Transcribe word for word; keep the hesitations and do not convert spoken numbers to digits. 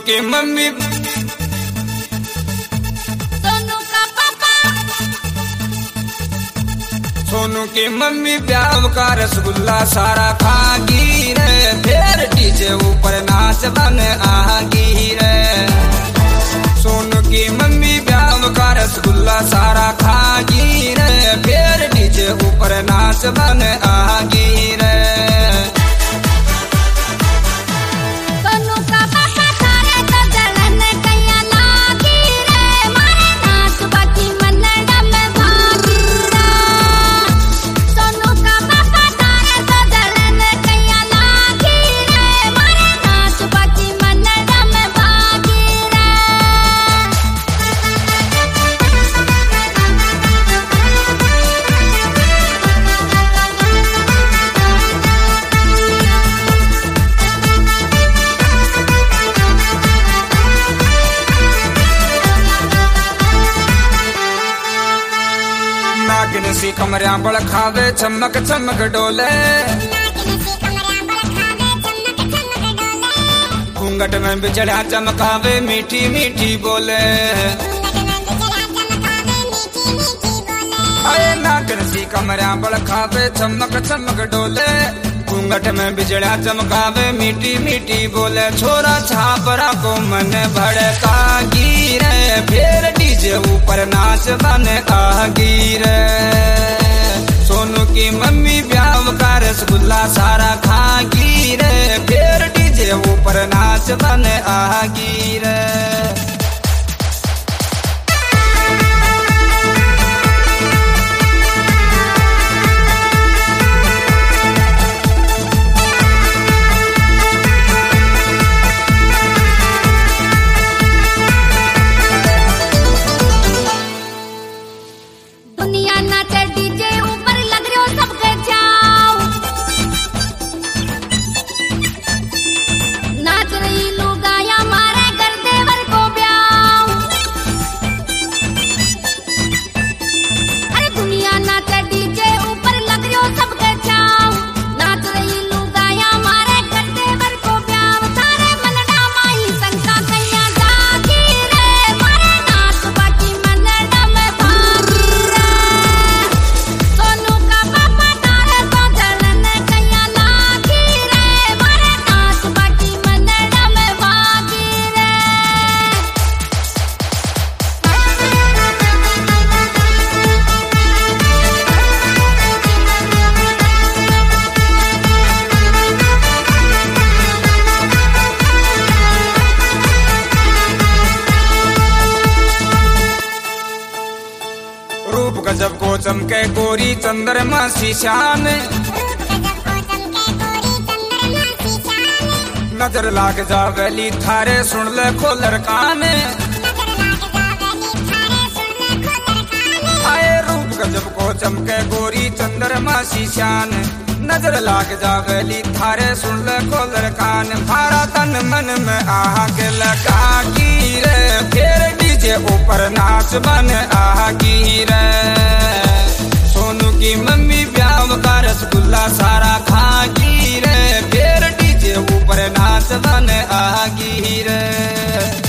की मम्मी सोनू का पापा सोनू की मम्मी प्याव का रसगुल्ला सारा खागी रे, फिर डीजे ऊपर नाच बन आगी रे। सोनू की मम्मी प्याव का रसगुल्ला सारा खागी रे, फिर डीजे ऊपर नाच बन आगी रे। नागिन सी कमरिया बड़ खावे चमक चमक डोले, घूंघट में बिजड़ा चमकावे मीठी मीठी बोले। अरे नागिन सी कमरिया बड़ खावे चमक चमक डोले, घूंघट में बिजड़ा चमकावे मीठी मीठी बोले। छोरा छापरा को मन भड़कागी रे, फिर डीजे ऊपर नाच बन आगी रे। सोनू की मम्मी प्याव का रसगुल्ला सारा खागी रे, फिर डीजे ऊपर नाच बन आगी रे। दुनिया नाचे डीजे ऊपर लग रहे हो सबके जाओ, नाच रही लुगाया मारे कर देवर को ब्याह। अरे दुनिया नाचे डीजे ऊपर लग रहे हो सबके जाओ, नाच रही लुगाया मारे कर देवर को ब्याह। सारे मनडा माही संका कैया जागी रे, मारे नाच बाकी मनडा में भागी रे। सोनू का पापा तारे तो जलन कैया लागी रे, मारे नाच बाकी मनडा में भागी रे। रूप गजब को चमके गोरी चंद्रमा सी शान, नजर लाग जावेली थारे सुन ले खोलर कान। आए रूप गजब को चमके गोरी चंद्रमा सी शान, नजर लाग जावेली थारे सुन ले खोलर कान। थारा तन मन में आग लगागी रे, फिर डीजे ऊपर नाच बन आगी रे। सोनू की मम्मी प्याव का रसगुल्ला सारा खागी रे, फिर डीजे ऊपर नाच बन आगी रे।